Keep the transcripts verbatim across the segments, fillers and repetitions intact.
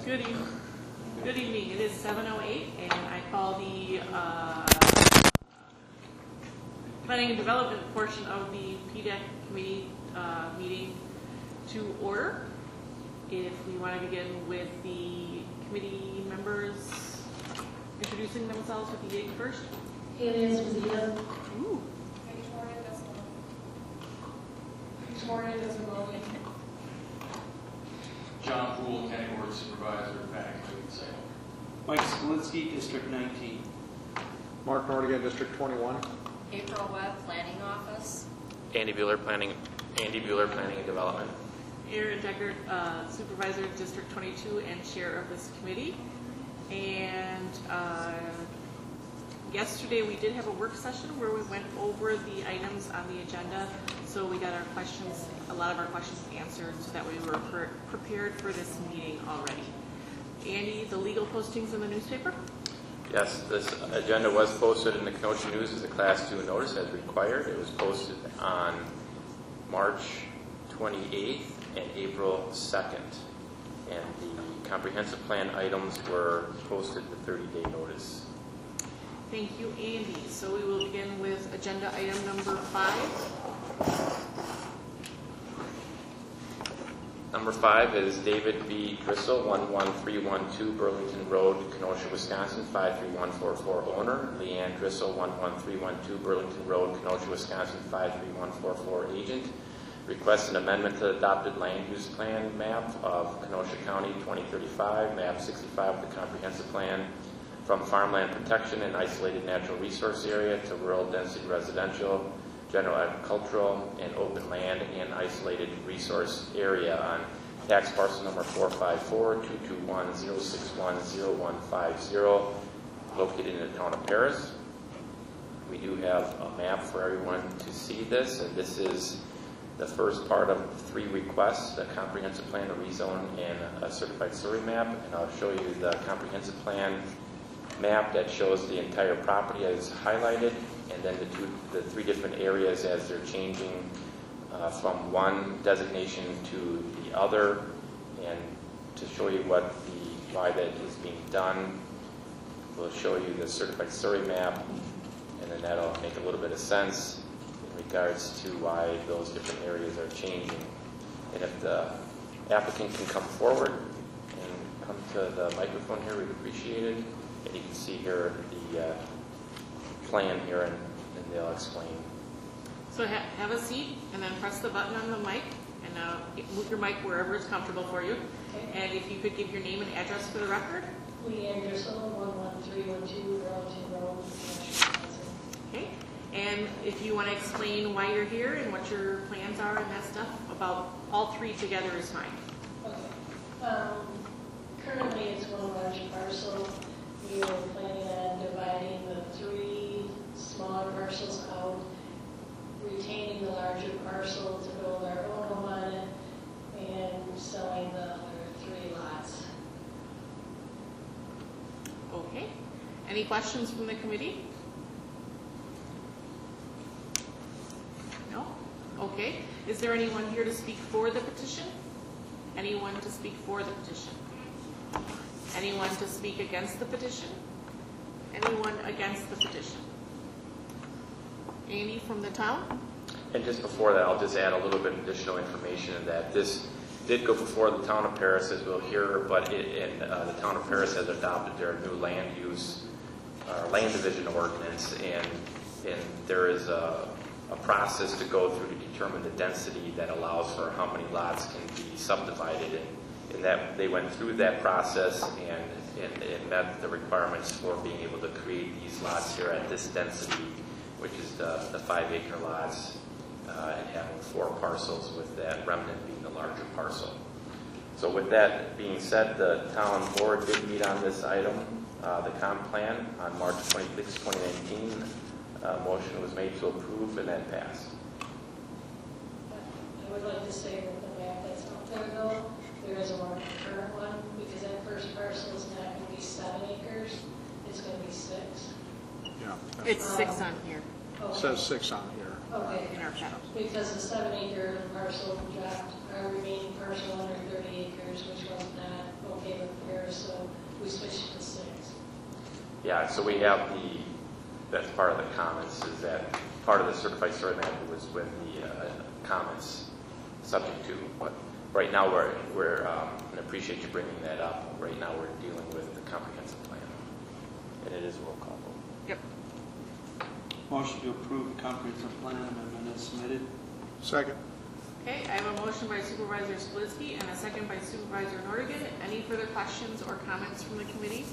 Good evening. Good evening. It is seven oh eight, and I call the uh, Planning and Development portion of the P D E C Committee uh, meeting to order. If we want to begin with the committee members introducing themselves with the yig first. Haley Esposito. Ooh. Victoria Desmond. Victoria Desmond. John Poole, County Board Supervisor, Planning Committee, Salem. Mike Skalinsky, District nineteen. Mark Nordigan, District twenty-one. April Webb, Planning Office. Andy Bueller, Planning, Andy Bueller, Planning and Development. Aaron Deckard, uh, Supervisor, District twenty-two, and Chair of this committee. And uh, yesterday we did have a work session where we went over the items on the agenda, so we got our questions, a lot of our questions answered, so that we were pre prepared for this meeting already. Andy, the legal postings in the newspaper? Yes, this agenda was posted in the Kenosha News as a Class two notice as required. It was posted on March twenty-eighth and April second. And the comprehensive plan items were posted the thirty day notice. Thank you, Andy. So we will begin with agenda item number five. Number five is David B. Drissel, one one three one two Burlington Road, Kenosha, Wisconsin, five three one four four owner. Leanne Drissel, one one three one two Burlington Road, Kenosha, Wisconsin, five three one four four agent. Requests an amendment to the adopted land use plan map of Kenosha County twenty thirty-five, map sixty-five of the comprehensive plan, from farmland protection and isolated natural resource area to rural density residential, general agricultural, and open land and isolated resource area on tax parcel number four five four, two two one, zero six one, zero one five zero, located in the town of Paris. We do have a map for everyone to see this, and this is the first part of three requests: a comprehensive plan, a rezone, and a certified survey map. And I'll show you the comprehensive plan map that shows the entire property as highlighted, and then the two, the three different areas as they're changing uh, from one designation to the other, and to show you what the why that is being done. We'll show you the certified survey map, and then that'll make a little bit of sense in regards to why those different areas are changing. And if the applicant can come forward and come to the microphone here, we'd appreciate it. And you can see here the uh, plan here, and, and they'll explain. So ha have a seat, and then press the button on the mic, and uh, move your mic wherever is comfortable for you. Okay. And if you could give your name and address for the record. Leanne Drissel, one one three one two Burlington Road, Wisconsin. Okay. And if you want to explain why you're here and what your plans are and that stuff, about all three together is fine. Okay. Um, currently, it's one large parcel. We are planning on dividing the three smaller parcels out, retaining the larger parcel to build our own home on it, and selling the other three lots. Okay. Any questions from the committee? No? Okay. Is there anyone here to speak for the petition? Anyone to speak for the petition? Anyone to speak against the petition? Anyone against the petition? Amy from the town? And just before that, I'll just add a little bit of additional information in that this did go before the town of Paris, as we'll hear, but it, and, uh, the town of Paris has adopted their new land use, uh, land division ordinance, and, and there is a, a process to go through to determine the density that allows for how many lots can be subdivided. And, and that they went through that process, and, and it met the requirements for being able to create these lots here at this density, which is the, the five acre lots, uh, and having four parcels, with that remnant being the larger parcel. So with that being said, the town board did meet on this item, uh, the comp plan, on March twenty-sixth, twenty nineteen. Uh, motion was made to approve, and that passed. I would like to say that the map that's out there, though, there is a more current one, because that first parcel is not going to be seven acres, it's going to be six. Yeah. It's six on here. It says six on here. Okay, In our packet. because the seven acre parcel dropped our remaining parcel under thirty acres, which was not okay with Yeah, so we have the, that's part of the comments, is that part of the certified survey map was with the uh, comments subject to, but right now we're, we're, um, and I appreciate you bringing that up, right now we're dealing with the comprehensive plan. And it is a roll call vote. Yep. Motion to approve the comprehensive plan amendment as submitted. Second. Okay, I have a motion by Supervisor Splitsky and a second by Supervisor Nordigan. Any further questions or comments from the committee?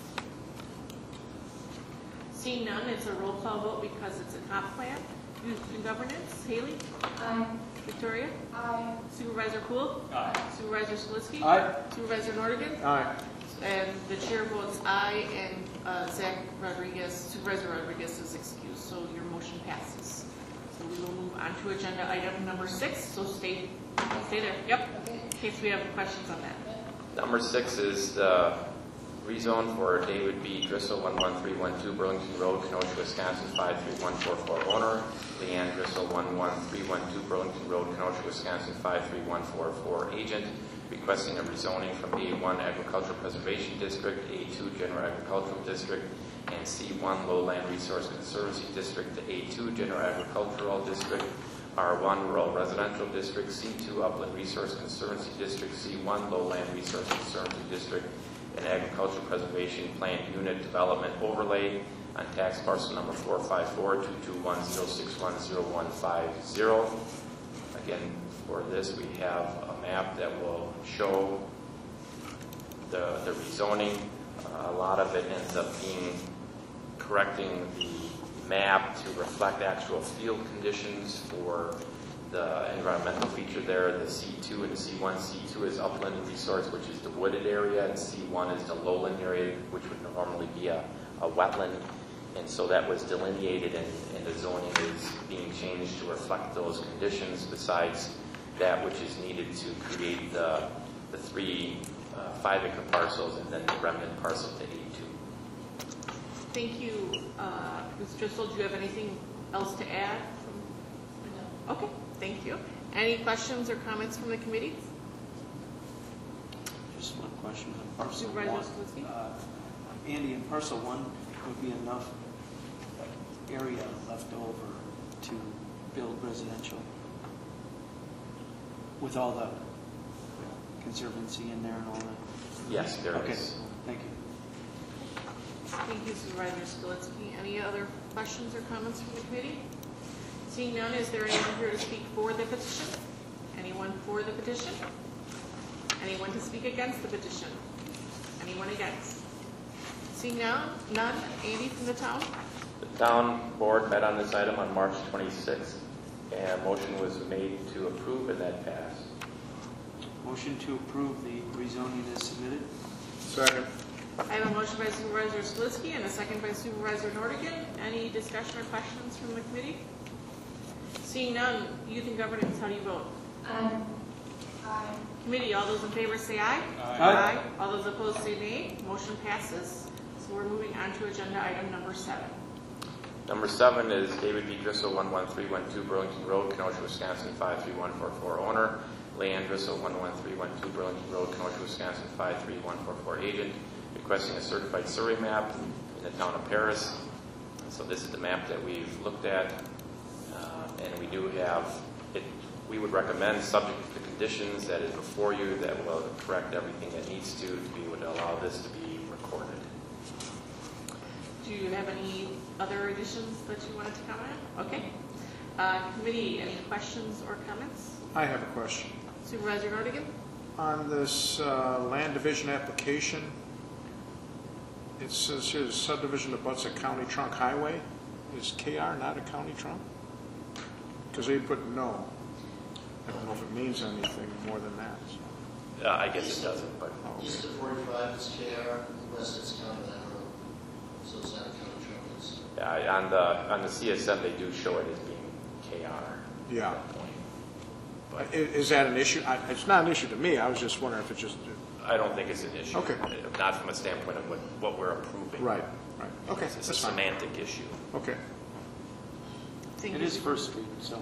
Seeing none, it's a roll call vote because it's a comp plan. Youth and governance, Haley? Aye. Victoria? Aye. Supervisor Poole? Aye. Supervisor Splitsky? Aye. Supervisor Nordigan? Aye. And the chair votes aye, and uh, Zach Rodriguez, Supervisor Rodriguez is excused, so your motion passes. So we will move on to agenda item number six, so stay, stay there, yep, Okay. in case we have questions on that. Number six is the rezone for David B. Driscoll, one one three one two Burlington Road, Kenosha, Wisconsin, five three one four four owner. Leanne Driscoll, one one three one two Burlington Road, Kenosha, Wisconsin, five three one four four agent, requesting a rezoning from A one Agricultural Preservation District, A two General Agricultural District, and C one Lowland Resource Conservancy District to A two General Agricultural District, R one Rural Residential District, C two Upland Resource Conservancy District, C one Lowland Resource Conservancy District, and Agricultural Preservation Plant Unit Development Overlay on tax parcel number four five four two two one zero six one zero one five zero. Again, for this, we have a map that will show the, the rezoning. Uh, a lot of it ends up being correcting the map to reflect actual field conditions for the environmental feature there. The C two and C one. C two is upland resource, which is the wooded area, and C one is the lowland area, which would normally be a, a wetland. And so that was delineated, and, and the zoning is being changed to reflect those conditions, besides that which is needed to create the, the three uh, five-acre parcels and then the remnant parcel to A two. Thank you, uh, Miz Driscoll. Do you have anything else to add? No. Okay, thank you. Any questions or comments from the committee? Just one question on parcel Supervisor one. Splitsky? Uh, Andy, in parcel one, would be enough area left over to build residential with all the conservancy in there and all that? Yes, there Okay, is. thank you. Thank you, Supervisor Skolitsky. Any other questions or comments from the committee? Seeing none, is there anyone here to speak for the petition? Anyone for the petition? Anyone to speak against the petition? Anyone against? Seeing none, none, Andy from the town? The town board met on this item on March twenty-sixth, and a motion was made to approve, and that passed. Motion to approve the rezoning as submitted. Second. I have a motion by Supervisor Skolitsky and a second by Supervisor Nordigan. Any discussion or questions from the committee? Seeing none, youth and governance, how do you vote? Aye. Aye. Committee, all those in favor say aye. Aye. All those opposed say nay. Motion passes. So we're moving on to agenda item number seven. Number seven is David B. Driscoll, one one three one two Burlington Road, Kenosha, Wisconsin, five three one four four owner. Leanne Driscoll, one one three one two Burlington Road, Kenosha, Wisconsin, five three one four four agent, requesting a certified survey map in the town of Paris. So this is the map that we've looked at, uh, and we do have it. We would recommend, subject to the conditions that is before you, that will correct everything that needs to to be able to allow this to be recorded. Do you have any other additions that you wanted to comment on? Okay. Uh, committee, any questions or comments? I have a question. Supervisor Nordigan? On this uh, land division application, it says here subdivision abuts a county trunk highway. Is K R not a county trunk? Because they put no. I don't know if it means anything more than that. So. Uh, I guess it doesn't, but Oh, East okay. of forty-five is K R, west it's County Line Road, so it's not County Trumpets. uh, on the on the C S M they do show it as being K R. Yeah. At that point. But I- Is that an issue? I- It's not an issue to me. I was just wondering if it just, I don't think it's an issue. Okay. Uh, Not from a standpoint of what, what we're approving. right, right. Okay, It's a that's fine. semantic issue. Okay. Thank It you. is First Street, so.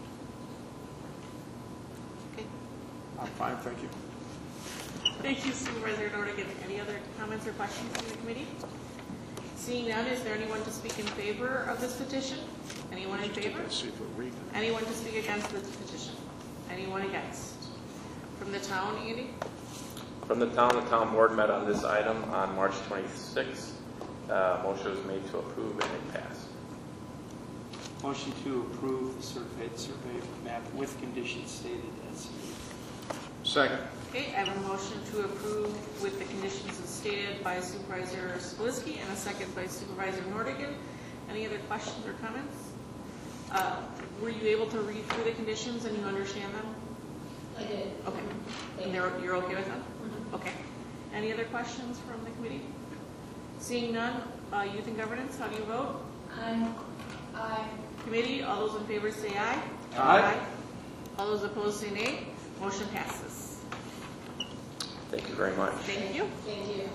Okay. I'm fine, thank you. Thank you, Supervisor Nordigan. Any other comments or questions from the committee? Seeing none, is there anyone to speak in favor of this petition? Anyone in favor? Let's see if we're reading. Anyone to speak against this petition? Anyone against? From the town, Andy? From the town, the town board met on this item on March twenty-sixth. Uh, motion was made to approve and it passed. Motion to approve the certified survey map with conditions stated as submitted. Second. Okay, I have a motion to approve with the conditions as stated by Supervisor Spilsky and a second by Supervisor Nordigan. Any other questions or comments? Uh, were you able to read through the conditions and you understand them? I did. Okay. And they're, you're okay with them? Okay. Any other questions from the committee? Seeing none, uh, Youth and Governance, how do you vote? Aye. Aye. Committee, all those in favor say aye. Aye. All those opposed say nay. Motion passes. Thank you very much. Thank you. Thank you.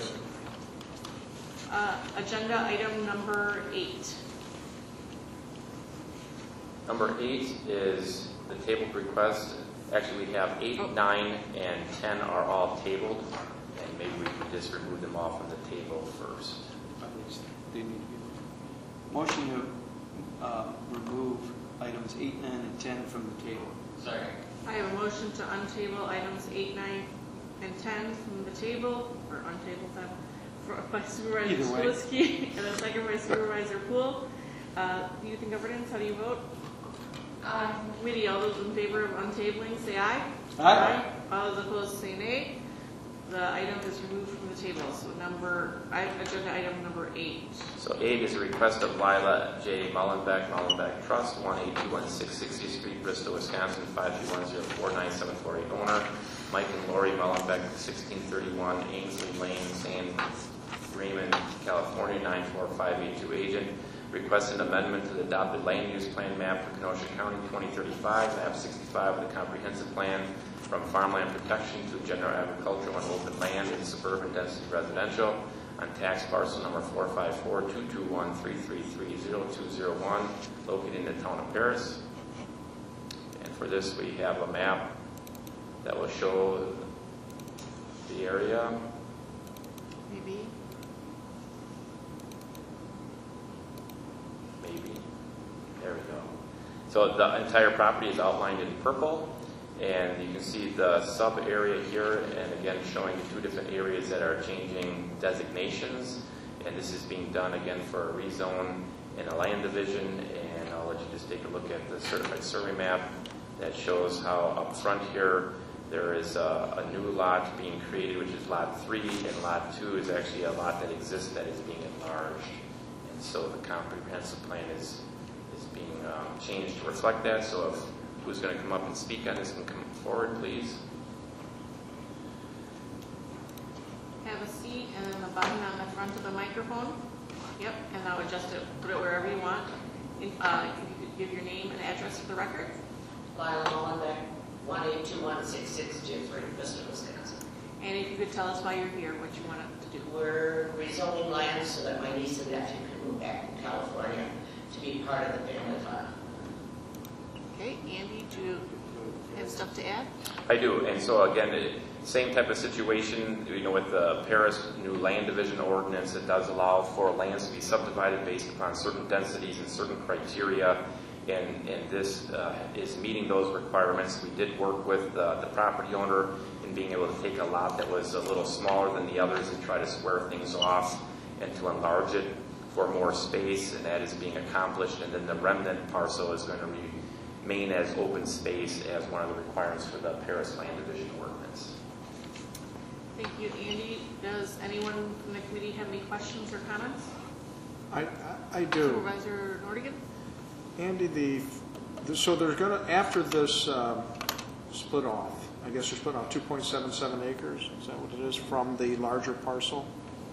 Uh, agenda item number eight. Number eight is the tabled request. Actually, we have eight, Oh. nine, and ten are all tabled, and maybe we can just remove them all from the table first. At least they need to be. Motion to uh, remove items eight, nine, and ten from the table. Second. I have a motion to untable items eight, nine, and ten from the table, or untable them, for- by Supervisor Either way. Spilsky and a second by Supervisor Poole. Uh, Youth and Governance, how do you vote? Aye. Committee, all those in favor of untabling, say aye. Aye. All those opposed, say nay. The item is removed from the table. So number, I- agenda item number eight. So eight is a request of Lila J. Mullenbeck, Mullenbeck Trust, one eight two one six sixtieth Street, Bristol, Wisconsin, five three one zero four nine seven four eight owner. Mike and Lori Mullenbeck, sixteen thirty-one Ainsley Lane, San Raymond, California, nine four five eight two agent. Request an amendment to the adopted land use plan map for Kenosha County twenty thirty-five, map sixty-five of the comprehensive plan, from farmland protection to general agricultural and open land in suburban density residential on tax parcel number four five four two two one three three three zero two zero one, located in the town of Paris. And for this, we have a map that will show the area. Maybe. Maybe. There we go. So the entire property is outlined in purple, and you can see the sub area here, and again showing two different areas that are changing designations. And this is being done again for a rezone in a land division. And I'll let you just take a look at the certified survey map that shows how up front here there is a, a new lot being created, which is lot three, and lot two is actually a lot that exists that is being enlarged. And so the comprehensive plan is is being um, changed to reflect that. So if who's going to come up and speak on this can come forward, please. Have a seat and then the button on the front of the microphone. Yep, and now adjust it, put it wherever you want. In- Uh, if you could give your name and address for the record. Lila Mullenbeck, one eight two one six six Jeffrey, Bristol, Wisconsin. And if you could tell us why you're here, what you want to do. We're rezoning land so that my niece and nephew can move back to California to be part of the family farm. Okay, Andy, do you have stuff to add? I do, and so again, it, same type of situation, you know, with the Paris new land division ordinance, it does allow for lands to be subdivided based upon certain densities and certain criteria, and, and this uh, is meeting those requirements. We did work with uh, the property owner in being able to take a lot that was a little smaller than the others and try to square things off and to enlarge it for more space, and that is being accomplished, and then the remnant parcel is going to remain as open space as one of the requirements for the Paris land division ordinance. Thank you, Andy. Does anyone from the committee have any questions or comments? I, I, I do. Supervisor Nordigan? Andy, the, the so there's gonna, after this um, split off, I guess you're splitting off two point seven seven acres, is that what it is, from the larger parcel?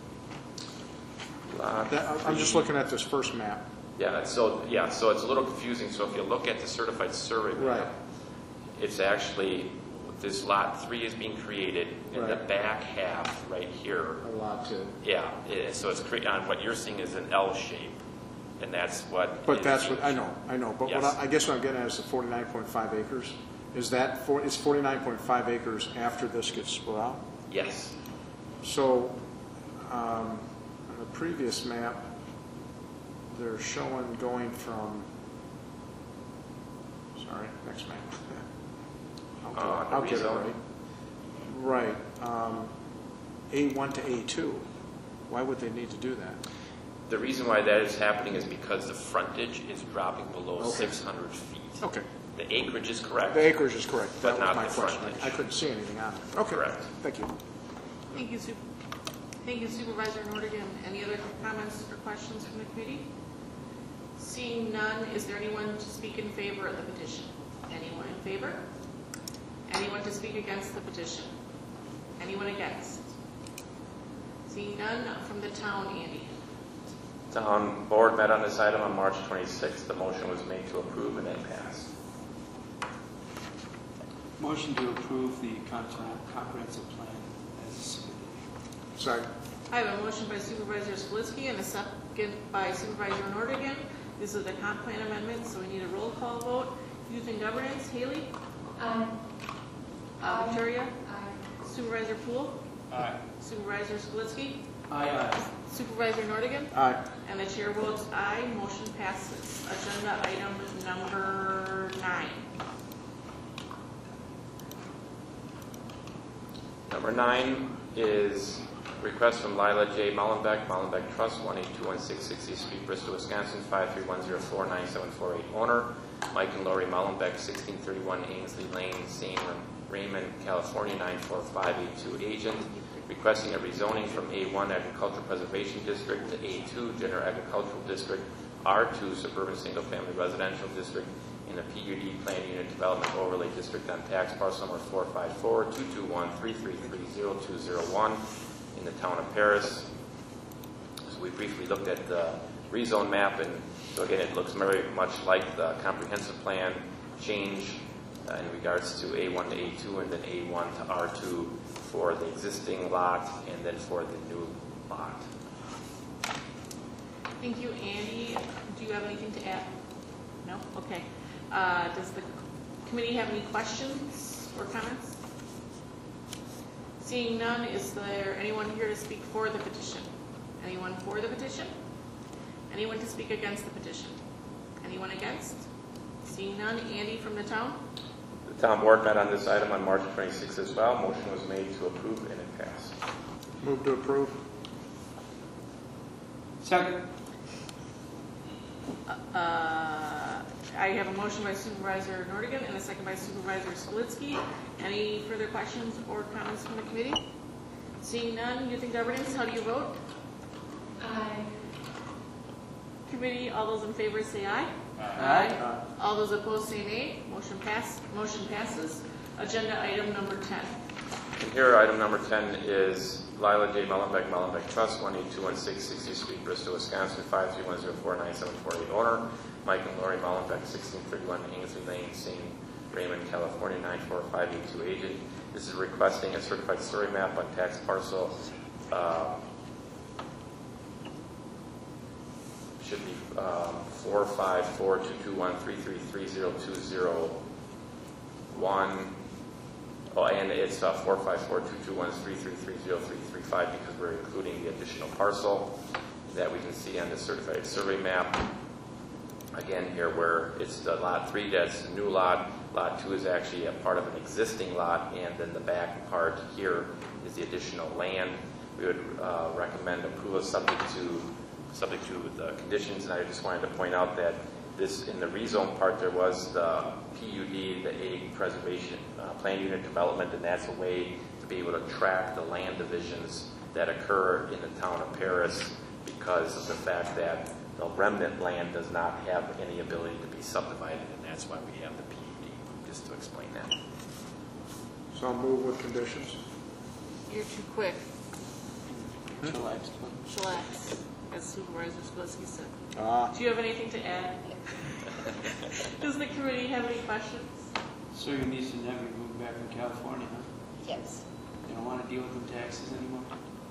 Lot That, I'm just three. looking at this first map. Yeah, so yeah, so it's a little confusing. So if you look at the certified survey map, Right. it's actually this lot three is being created in the Right. back half right here. A lot to, Yeah, it, so it's cre- on what you're seeing is an L shape, and that's what. but is that's being what, I know, I know, but what Yes. I, I guess what I'm getting at is the forty-nine point five acres. Is that, for, is forty-nine point five acres after this gets split out? Yes. So, um, the previous map, they're showing going from, sorry, next map. I'll get, Uh, the I'll get it rezone? right. Right, um, A one to A two. Why would they need to do that? The reason why that is happening is because the frontage is dropping below Okay. six hundred feet. Okay, The acreage is correct. the acreage is correct. But That was not my the question. frontage. I couldn't see anything on it. Okay. Correct. Thank you. Thank you, Super. Thank you, Supervisor Nordigan. Any other comments or questions from the committee? Seeing none, is there anyone to speak in favor of the petition? Anyone in favor? Anyone to speak against the petition? Anyone against? Seeing none, from the town, Andy. Town board met on this item on March twenty-sixth. The motion was made to approve and then passed. Motion to approve the compre- comprehensive plan as submitted. Second. I have a motion by Supervisor Skaliski and a second by Supervisor Nordigan. This is the comp plan amendment, so we need a roll call vote. Youth and Governance, Haley? Aye. Uh, Victoria? Aye. Supervisor Poole? Aye. Supervisor Skaliski? Aye, aye. Supervisor Nordigan? Aye. And the chair votes aye. Motion passes. Agenda item number nine. Number nine is request from Lila J. Mullenbeck, Mullenbeck Trust, one eight two one six sixtieth Street, Bristol, Wisconsin, five three one zero four nine seven four eight. Owner, Mike and Lori Mullenbeck, sixteen thirty-one Ainsley Lane, Saint Raymond, California, nine four five eight two. Agent, requesting a rezoning from A one Agricultural Preservation District to A two General Agricultural District, R two Suburban Single Family Residential District, in a P U D Plan Unit Development Overlay District on tax parcel number four five four two two one three three three zero two zero one in the town of Paris. So we briefly looked at the rezone map, and so again, it looks very much like the comprehensive plan change uh, in regards to A one to A two and then A one to R two for the existing lot and then for the new lot. Thank you, Andy. Do you have anything to add? No? Okay. Uh, does the committee have any questions or comments? Seeing none, is there anyone here to speak for the petition? Anyone for the petition? Anyone to speak against the petition? Anyone against? Seeing none, Andy from the town? The town board met on this item on March twenty-sixth as well. Motion was made to approve and it passed. Move to approve. Second. Uh, I have a motion by Supervisor Nordigan and a second by Supervisor Skaliski. Any further questions or comments from the committee? Seeing none, Youth and Governance, how do you vote? Aye. Committee, all those in favor say aye. Aye. All those opposed say nay. Motion pass, motion passes. Agenda item number ten. And here, item number ten is Lila J. Mullenbeck, Mullenbeck Trust, one eight two one six sixtieth Street, Bristol, Wisconsin, five three one zero four nine seven four eight. Owner, Mike and Lori Mullenbeck, sixteen thirty-one Ainsley Lane, Saint Raymond, California, nine four five eight two. Agent, this is requesting a certified survey map on tax parcel, uh, should be um, four five four two two one three three three zero two zero one. Oh, and it's uh, four five four two two one three three three zero three three five because we're including the additional parcel that we can see on the certified survey map. Again, here where it's the lot three, that's a new lot. Lot two is actually a part of an existing lot, and then the back part here is the additional land. We would uh, recommend approval subject to subject to the conditions, and I just wanted to point out that this, in the rezone part, there was the P U D, the Ag Preservation uh, Plan Unit Development, and that's a way to be able to track the land divisions that occur in the town of Paris because of the fact that the remnant land does not have any ability to be subdivided, and that's why we have the P U D, just to explain that. So I'll move with conditions. You're too quick. Chillax. Chillax, as Supervisor Skaliski said. Ah, Do you have anything to add? Does the committee have any questions? So your niece and nephew moved back from California, huh? Yes. You don't want to deal with them taxes anymore?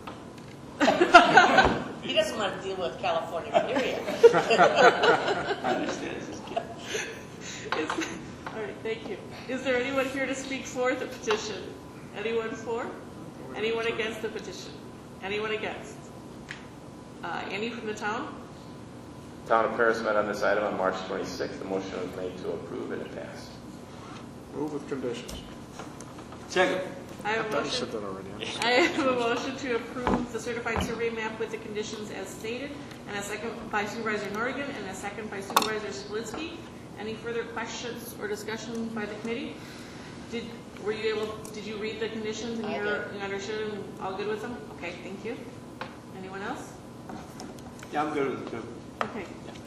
He doesn't want to deal with California, period. I understand. This is good. Is, all right, thank you. Is there anyone here to speak for the petition? Anyone for? Anyone against the petition? Anyone against? Uh, Andy from the town? Town of Paris met on this item on March twenty-sixth. The motion was made to approve and it passed. Move with conditions. Second. I I have a thought you motion. said that already. I'm sorry. I have a motion to approve the certified survey map with the conditions as stated, and a second by Supervisor Norrigan, and a second by Supervisor Spolinsky. Any further questions or discussion by the committee? Did, were you able, did you read the conditions and I you're, did. you understood and all good with them? Okay, thank you. Anyone else? Yeah, I'm good with it, too. Okay.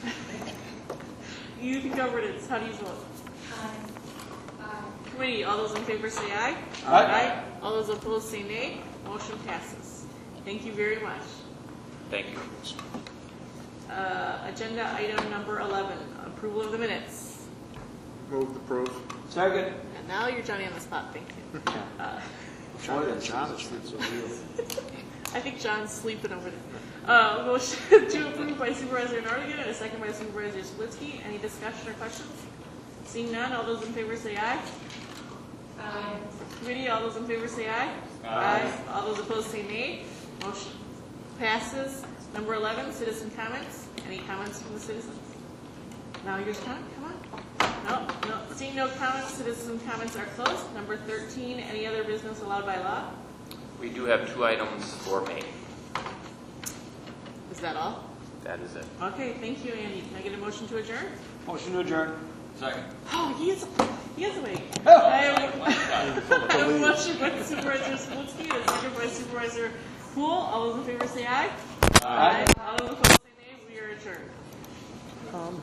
Youth and governance, how do you vote? Committee, all those in favor say aye. Aye. All those opposed say nay. Motion passes. Thank you very much. Thank you. Uh, agenda item number eleven, approval of the minutes. Move to approve. Second. And now you're Johnny on the spot, thank you. Uh, More than John is so real. I think John's sleeping over there. Uh, motion to approve by Supervisor Norrigan and a second by Supervisor Spolinsky. Any discussion or questions? Seeing none, all those in favor say aye. Aye. Committee, all those in favor say aye. Aye. All those opposed say nay. Motion passes. Number eleven, citizen comments. Any comments from the citizens? Now your time, come on. No, no, seeing no comments, citizen comments are closed. Number thirteen, any other business allowed by law? We do have two items for May. Is that all? That is it. Okay, thank you, Andy. Can I get a motion to adjourn? Motion to adjourn. Second. Oh, he is, he is awake. I have I have a motion by Supervisor Spolinsky and a second by Supervisor Poole. All those in favor say aye. Aye. All those opposed say nay. We are adjourned.